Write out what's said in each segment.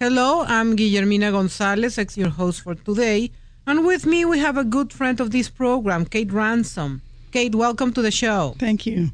Hello, I'm Guillermina Gonzalez, your host for today. And with me, we have a good friend of this program, Kate Ransom. Kate, welcome to the show. Thank you.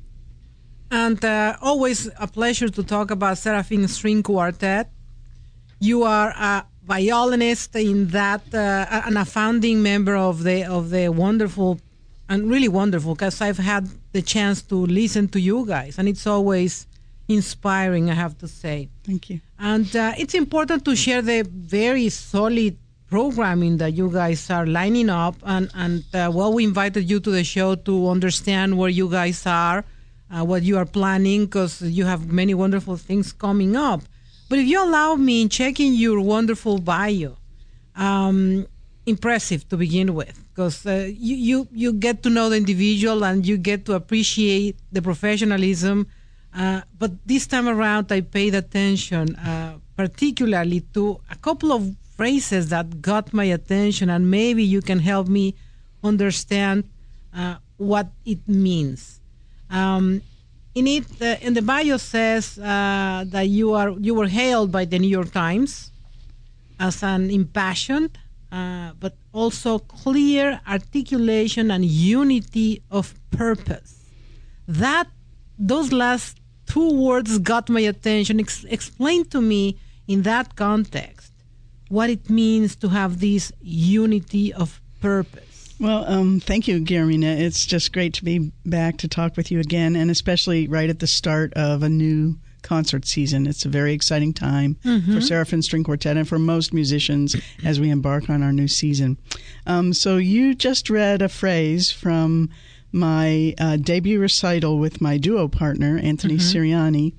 And always a pleasure to talk about Seraphim String Quartet. You are a violinist in that, and a founding member of the wonderful, and really wonderful, because I've had the chance to listen to you guys, and it's always inspiring, I have to say. Thank you. And it's important to share the very solid programming that you guys are lining up. And we invited you to the show to understand where you guys are, what you are planning, because you have many wonderful things coming up. But if you allow me, in checking your wonderful bio, impressive to begin with, because you get to know the individual and you get to appreciate the professionalism. But this time around, I paid attention particularly to a couple of phrases that got my attention, and maybe you can help me understand what it means. In the bio says that you were hailed by the New York Times as an impassioned, but also clear articulation and unity of purpose. Those last two words got my attention. Explain to me in that context what it means to have this unity of purpose. Well, thank you, Guillermina. It's just great to be back to talk with you again, and especially right at the start of a new concert season. It's a very exciting time for Seraphim String Quartet and for most musicians as we embark on our new season. So you just read a phrase from my debut recital with my duo partner, Anthony Siriani,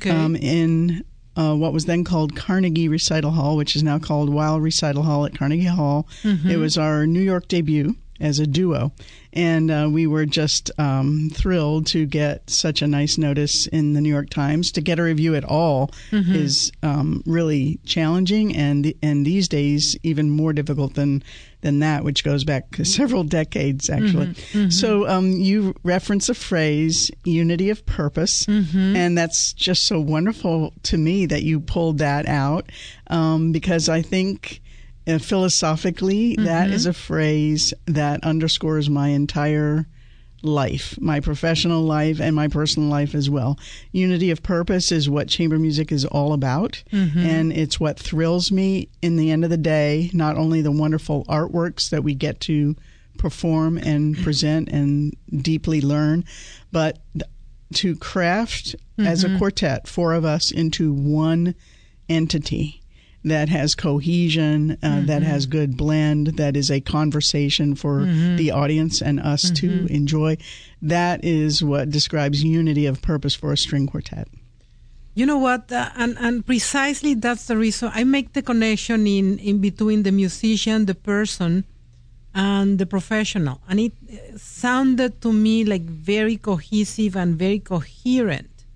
in what was then called Carnegie Recital Hall, which is now called Weill Recital Hall at Carnegie Hall. It was our New York debut as a duo, and we were just thrilled to get such a nice notice in the New York Times. To get a review at all is really challenging, and these days even more difficult than that, which goes back several decades, actually. So you reference a phrase, unity of purpose, and that's just so wonderful to me that you pulled that out, because I think philosophically that is a phrase that underscores my entire life, my professional life and my personal life as well. Unity of purpose is what chamber music is all about, and it's what thrills me in the end of the day, not only the wonderful artworks that we get to perform and present and deeply learn, but to craft as a quartet, four of us, into one entity that has cohesion, that has good blend, that is a conversation for the audience and us to enjoy. That is what describes unity of purpose for a string quartet. You know what? And precisely that's the reason I make the connection in between the musician, the person, and the professional. And it sounded to me like very cohesive and very coherent.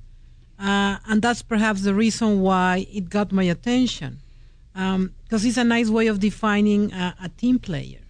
And that's perhaps the reason why it got my attention. Because it's a nice way of defining a team player.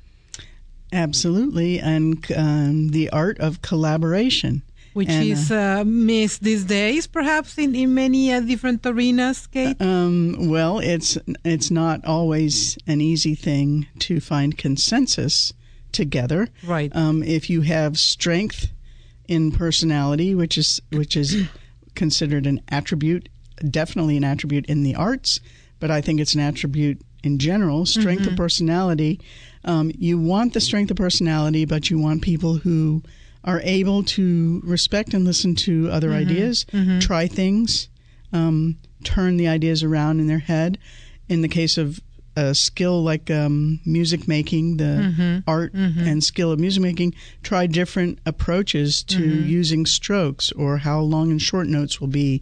Absolutely, and the art of collaboration. Which is missed these days, perhaps, in many different arenas, Kate? Well, it's not always an easy thing to find consensus together. Right. If you have strength in personality, which is considered an attribute, definitely an attribute in the arts, but I think it's an attribute in general, strength of personality. You want the strength of personality, but you want people who are able to respect and listen to other ideas, try things, turn the ideas around in their head. In the case of a skill like music making, the art and skill of music making, try different approaches to using strokes or how long and short notes will be.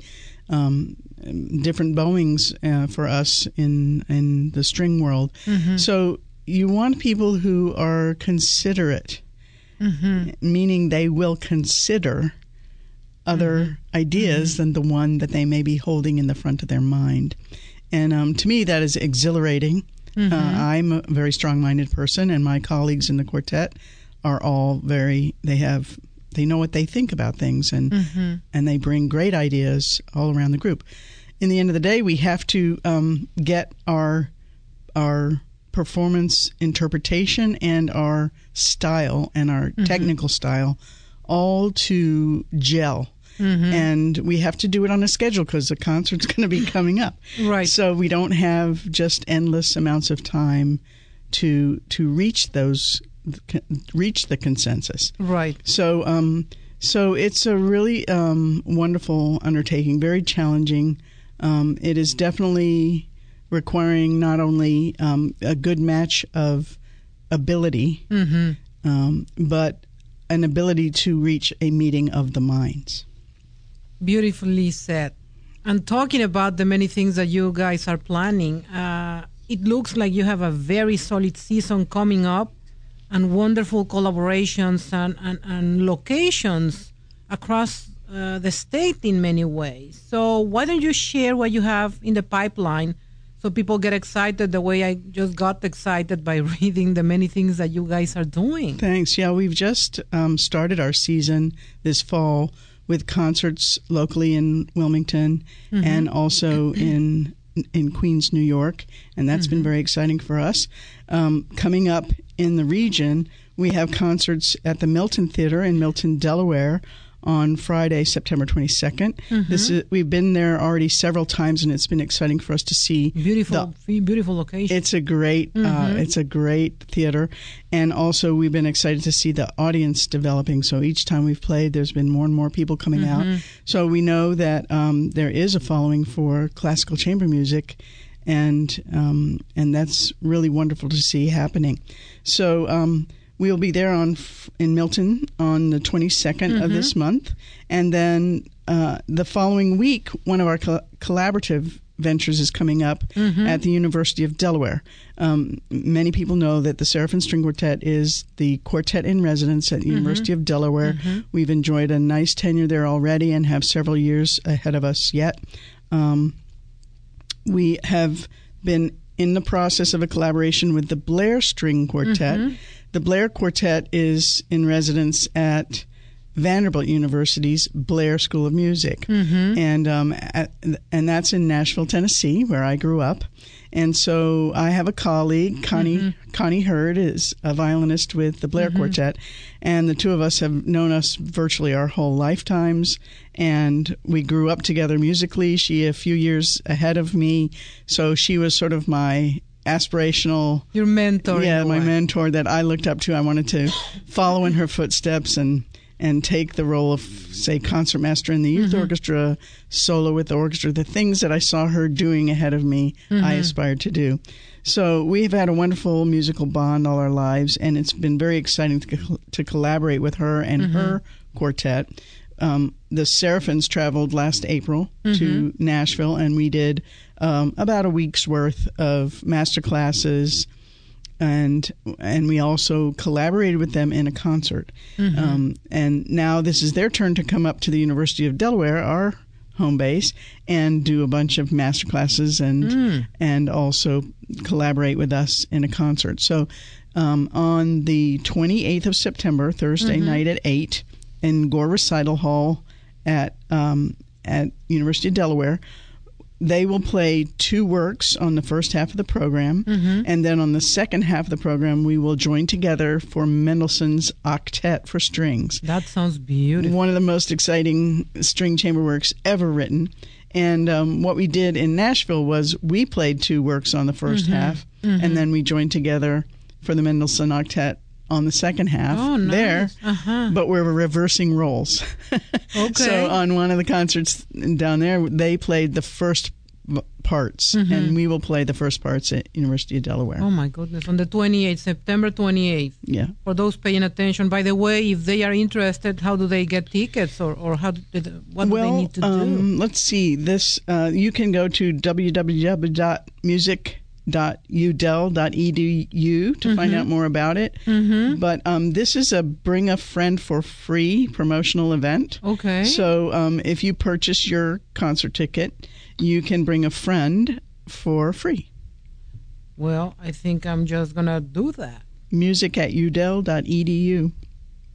Different bowings for us in the string world. So you want people who are considerate, meaning they will consider other ideas than the one that they may be holding in the front of their mind. And to me, that is exhilarating. I'm a very strong-minded person, and my colleagues in the quartet are all they know what they think about things, and they bring great ideas all around the group. in the end of the day, we have to get our performance interpretation and our style and our technical style all to gel. And we have to do it on a schedule because the concert's going to be coming up. Right. So we don't have just endless amounts of time to reach the consensus. Right. So it's a really wonderful undertaking, very challenging. It is definitely requiring not only a good match of ability, but an ability to reach a meeting of the minds. Beautifully said. And talking about the many things that you guys are planning, it looks like you have a very solid season coming up and wonderful collaborations and locations across the state in many ways. So why don't you share what you have in the pipeline so people get excited the way I just got excited by reading the many things that you guys are doing? Thanks. Yeah, we've just started our season this fall with concerts locally in Wilmington and also in Queens, New York, and that's been very exciting for us. Coming up in the region, we have concerts at the Milton Theater in Milton, Delaware, on Friday, September 22nd. We've been there already several times, and it's been exciting for us to see. Beautiful location. It's a great theater, and also we've been excited to see the audience developing. So each time we've played, there's been more and more people coming out. So we know that there is a following for classical chamber music, and that's really wonderful to see happening. So we'll be there in Milton on the 22nd of this month. And then the following week, one of our collaborative ventures is coming up at the University of Delaware. Many people know that the Seraphim String Quartet is the quartet in residence at the University of Delaware. We've enjoyed a nice tenure there already and have several years ahead of us yet. We have been in the process of a collaboration with the Blair String Quartet. The Blair Quartet is in residence at Vanderbilt University's Blair School of Music, and that's in Nashville, Tennessee, where I grew up. And so I have a colleague, Connie Hurd, is a violinist with the Blair Quartet, and the two of us have known us virtually our whole lifetimes, and we grew up together musically. She a few years ahead of me, so she was sort of my aspirational... Your mentor. Yeah, my mentor that I looked up to. I wanted to follow in her footsteps and take the role of, say, concertmaster in the youth orchestra, solo with the orchestra. The things that I saw her doing ahead of me, I aspired to do. So we've had a wonderful musical bond all our lives, and it's been very exciting to collaborate with her and her quartet. The Seraphims traveled last April to Nashville, and we did about a week's worth of master classes, and we also collaborated with them in a concert. And now this is their turn to come up to the University of Delaware, our home base, and do a bunch of master classes and also collaborate with us in a concert. So on the 28th of September, Thursday night at 8 in Gore Recital Hall at University of Delaware, they will play two works on the first half of the program, and then on the second half of the program, we will join together for Mendelssohn's Octet for Strings. That sounds beautiful. One of the most exciting string chamber works ever written. And what we did in Nashville was we played two works on the first half, and then we joined together for the Mendelssohn Octet on the second half there, but we're reversing roles. So on one of the concerts down there, they played the first parts, and we will play the first parts at University of Delaware. Oh my goodness, on the 28th, September 28th. Yeah. For those paying attention, by the way, if they are interested, how do they get tickets, or what do they need to do? Let's see. This you can go to www.music.udel.edu to find out more about it. But this is a Bring a Friend for Free promotional event. Okay. So if you purchase your concert ticket, you can bring a friend for free. Well, I think I'm just going to do that. Music@udel.edu.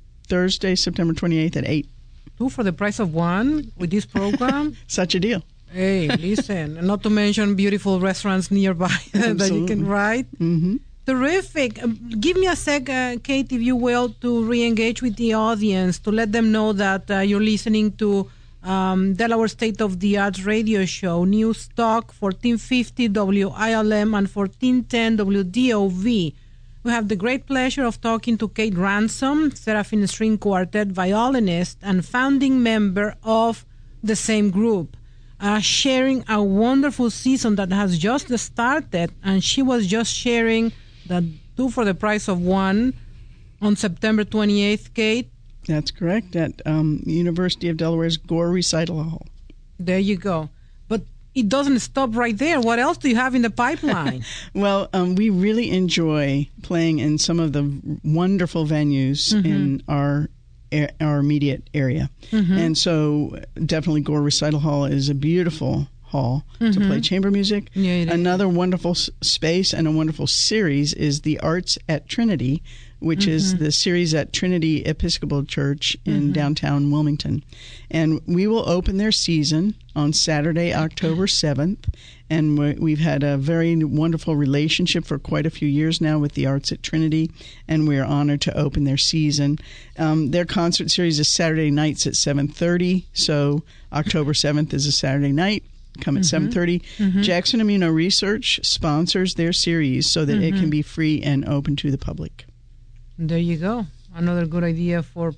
Thursday, September 28th at 8. Two for the price of one with this program? Such a deal. Hey, listen, not to mention beautiful restaurants nearby that you can ride. Mm-hmm. Terrific. Give me a sec, Kate, if you will, to re-engage with the audience, to let them know that you're listening to Delaware State of the Arts radio show, News Talk, 1450 WILM and 1410 WDOV. We have the great pleasure of talking to Kate Ransom, Seraphim String Quartet violinist and founding member of the same group, sharing a wonderful season that has just started, and she was just sharing the 2 for the price of 1 on September 28th, Kate. That's correct, at University of Delaware's Gore Recital Hall. There you go. But it doesn't stop right there. What else do you have in the pipeline? Well, we really enjoy playing in some of the wonderful venues in our immediate area. And so definitely Gore Recital Hall is a beautiful hall to play chamber music. Yeah, another wonderful space and a wonderful series is the Arts at Trinity, which is the series at Trinity Episcopal Church in downtown Wilmington. And we will open their season on Saturday, October 7th. And we've had a very wonderful relationship for quite a few years now with the Arts at Trinity, and we're honored to open their season. Their concert series is Saturday nights at 7:30, so October 7th is a Saturday night. Come at 7:30. Jackson Immuno Research sponsors their series so that it can be free and open to the public. There you go. Another good idea for,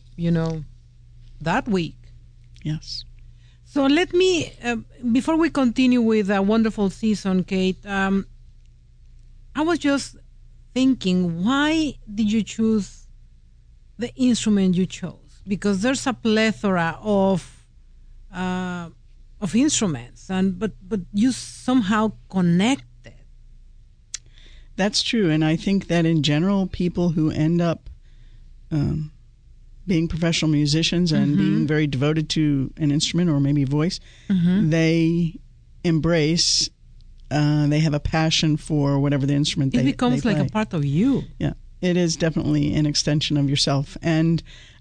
that week. Yes. So let me, before we continue with a wonderful season, Kate, I was just thinking, why did you choose the instrument you chose? Because there's a plethora of instruments, but you somehow connected. That's true, and I think that in general, people who end up being professional musicians and being very devoted to an instrument or maybe voice, they embrace, they have a passion for whatever the instrument they play. It becomes like a part of you. Yeah, it is definitely an extension of yourself. And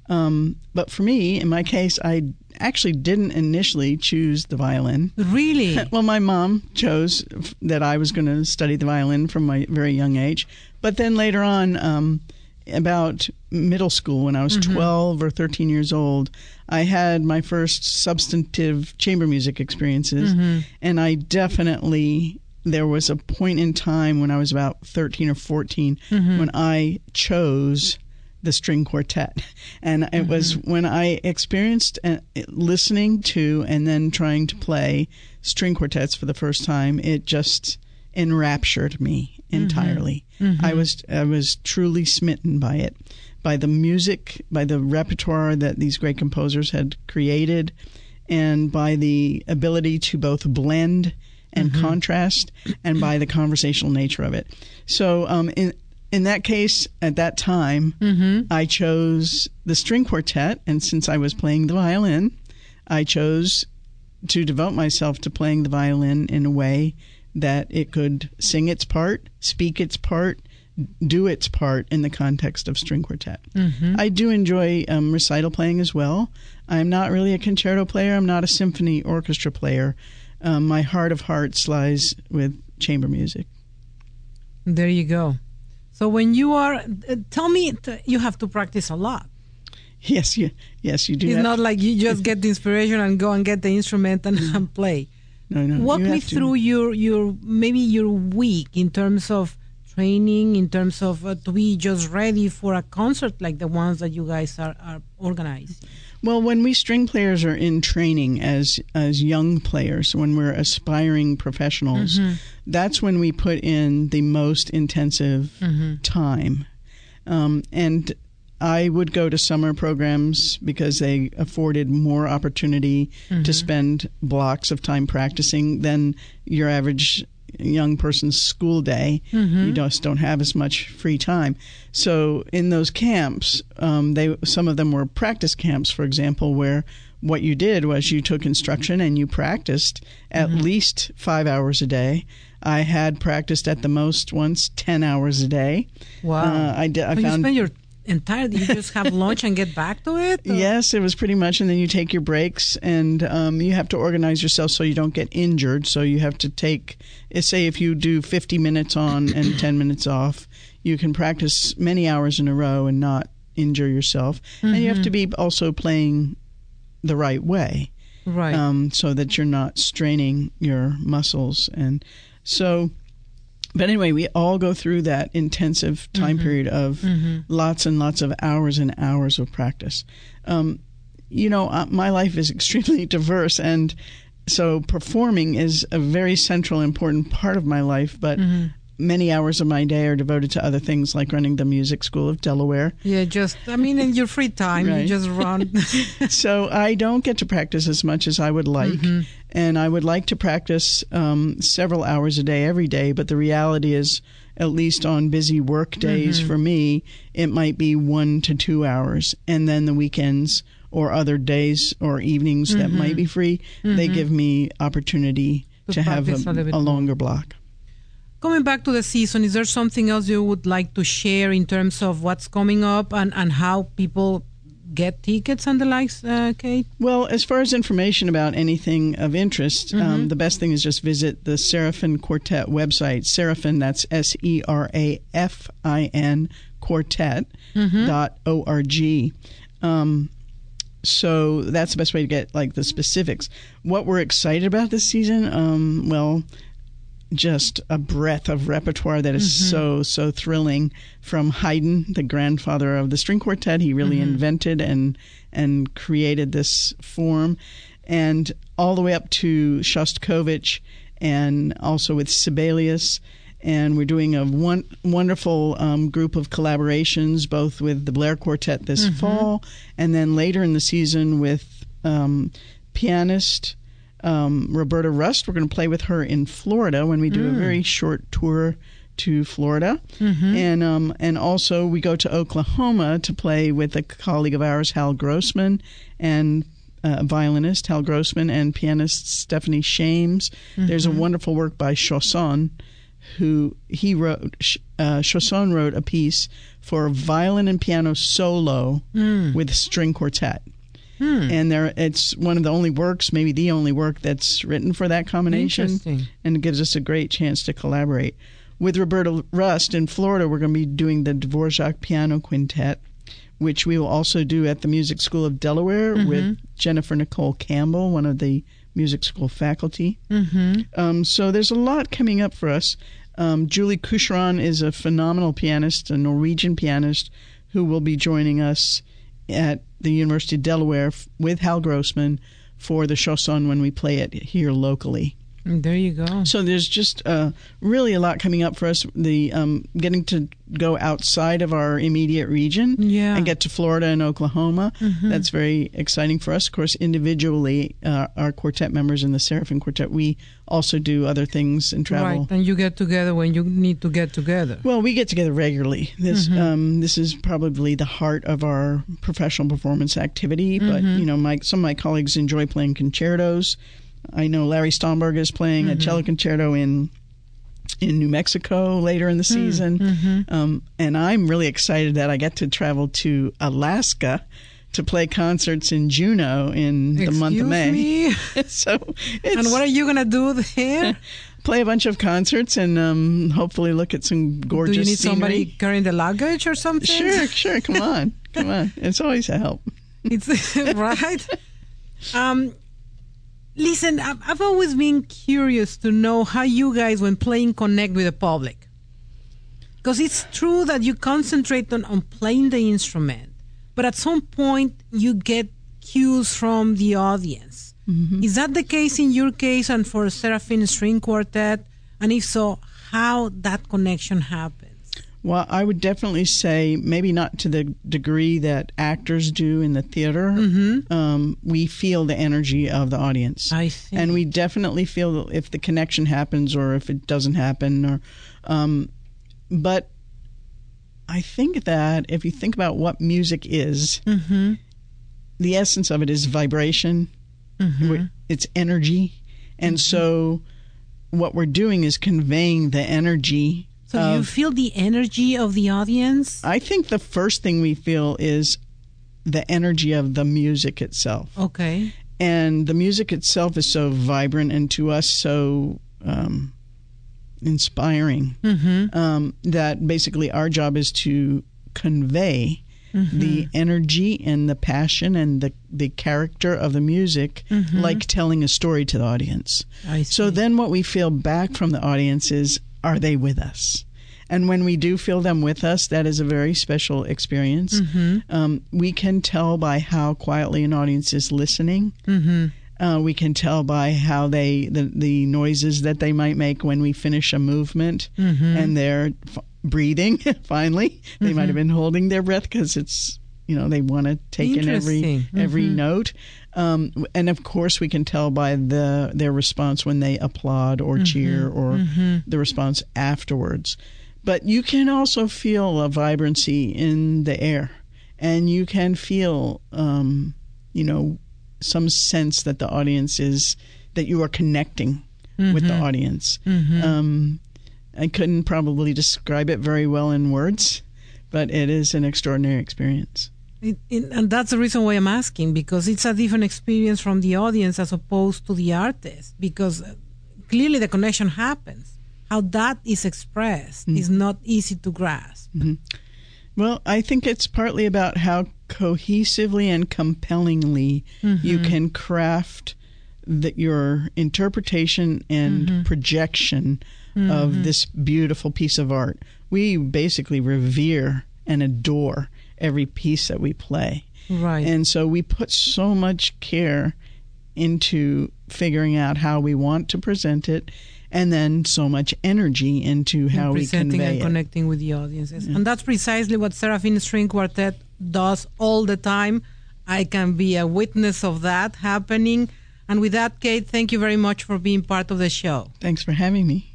but for me, in my case, I actually didn't initially choose the violin. Really? Well, my mom chose that I was going to study the violin from my very young age. But then later on, about middle school, when I was 12 or 13 years old, I had my first substantive chamber music experiences. And I definitely, there was a point in time when I was about 13 or 14 when I chose the string quartet. And it was when I experienced listening to and then trying to play string quartets for the first time, it just enraptured me entirely. I was truly smitten by it, by the music, by the repertoire that these great composers had created, and by the ability to both blend and contrast, and by the conversational nature of it. So in that case, at that time, I chose the string quartet, and since I was playing the violin, I chose to devote myself to playing the violin in a way that it could sing its part, speak its part, do its part in the context of string quartet. I do enjoy recital playing as well. I'm not really a concerto player. I'm not a symphony orchestra player. My heart of hearts lies with chamber music. There you go. So when you are, tell me, you have to practice a lot. Yes, you do. It's not like you just get the inspiration and go and get the instrument and play. No. Walk me through your maybe your week in terms of training, in terms of to be just ready for a concert like the ones that you guys are organizing. Well, when we string players are in training as young players, when we're aspiring professionals, that's when we put in the most intensive time. And I would go to summer programs because they afforded more opportunity to spend blocks of time practicing than your average young person's school day. You just don't have as much free time. So in those camps, some of them were practice camps, for example, where what you did was you took instruction and you practiced at least 5 hours a day. I had practiced at the most once 10 hours a day. Wow! I found you spend your entirely? You just have lunch and get back to it? Or? Yes, it was pretty much. And then you take your breaks, and you have to organize yourself so you don't get injured. So you have to take, say, if you do 50 minutes on and 10 minutes off, you can practice many hours in a row and not injure yourself. And you have to be also playing the right way. Right. So that you're not straining your muscles. And so, but anyway, we all go through that intensive time period of lots and lots of hours and hours of practice. My life is extremely diverse, and so performing is a very central, important part of my life, but many hours of my day are devoted to other things like running the Music School of Delaware. Yeah, in your free time, right. You just run. So I don't get to practice as much as I would like. And I would like to practice several hours a day, every day. But the reality is, at least on busy work days for me, it might be 1 to 2 hours. And then the weekends or other days or evenings that might be free, they give me opportunity to have a longer block. Coming back to the season, is there something else you would like to share in terms of what's coming up and how people get tickets and the likes, Kate? Well, as far as information about anything of interest, the best thing is just visit the Serafin Quartet website. Serafin, that's SERAFIN quartet.org. So that's the best way to get the specifics. What we're excited about this season, just a breadth of repertoire that is so thrilling. From Haydn, the grandfather of the string quartet, he really invented and created this form, and all the way up to Shostakovich, and also with Sibelius. And we're doing a wonderful group of collaborations, both with the Blair Quartet this fall, and then later in the season with pianist Roberta Rust. We're going to play with her in Florida when we do a very short tour to Florida. And also we go to Oklahoma to play with a colleague of ours, Hal Grossman, and violinist Hal Grossman and pianist Stephanie Shames. There's a wonderful work by Chausson, Chausson wrote a piece for violin and piano solo with string quartet. And it's one of the only works, maybe the only work that's written for that combination, and it gives us a great chance to collaborate. With Roberta Rust in Florida, we're going to be doing the Dvorak Piano Quintet, which we will also do at the Music School of Delaware with Jennifer Nicole Campbell, one of the music school faculty. So there's a lot coming up for us. Julie Kucheron is a phenomenal pianist, a Norwegian pianist, who will be joining us at the University of Delaware with Hal Grossman for the Chausson when we play it here locally. There you go. So there's just really a lot coming up for us. The getting to go outside of our immediate region and get to Florida and Oklahoma. That's very exciting for us. Of course, individually, our quartet members in the Serafin Quartet, we also do other things and travel. Right, and you get together when you need to get together. Well, we get together regularly. This is probably the heart of our professional performance activity. But some of my colleagues enjoy playing concertos. I know Larry Stomberg is playing a cello concerto in New Mexico later in the season. And I'm really excited that I get to travel to Alaska to play concerts in Juneau in the month of May. And what are you going to do there? Play a bunch of concerts and hopefully look at some gorgeous scenery. Do you need somebody carrying the luggage or something? Sure. Come on. It's always a help. It's right. Listen, I've always been curious to know how you guys, when playing, connect with the public. Because it's true that you concentrate on playing the instrument, but at some point you get cues from the audience. Is that the case in your case and for Serafin String Quartet? And if so, how that connection happens? Well, I would definitely say maybe not to the degree that actors do in the theater. We feel the energy of the audience. I see. And we definitely feel if the connection happens or if it doesn't happen. But I think that if you think about what music is, the essence of it is vibration. It's energy. And so what we're doing is conveying the energy So you feel the energy of the audience? I think the first thing we feel is the energy of the music itself. Okay. And the music itself is so vibrant and to us so inspiring that basically our job is to convey the energy and the passion and the character of the music like telling a story to the audience. I see. So then what we feel back from the audience is, are they with us? And when we do feel them with us, that is a very special experience. We can tell by how quietly an audience is listening. We can tell by how the noises that they might make when we finish a movement and they're breathing. Finally, they might have been holding their breath because it's, they want to take in every note. And of course, we can tell by their response when they applaud or cheer or the response afterwards. But you can also feel a vibrancy in the air, and you can feel, some sense that the audience that you are connecting with the audience. I couldn't probably describe it very well in words, but it is an extraordinary experience. And that's the reason why I'm asking, because it's a different experience from the audience as opposed to the artist, because clearly the connection happens. How that is expressed is not easy to grasp. Well, I think it's partly about how cohesively and compellingly you can craft your interpretation and projection of this beautiful piece of art. We basically revere and adore every piece that we play. Right. And so we put so much care into figuring out how we want to present it, and then so much energy into how we convey presenting and it. Connecting with the audiences. And that's precisely what Seraphim String Quartet does all the time. I can be a witness of that happening. And with that, Kate, thank you very much for being part of the show. Thanks for having me.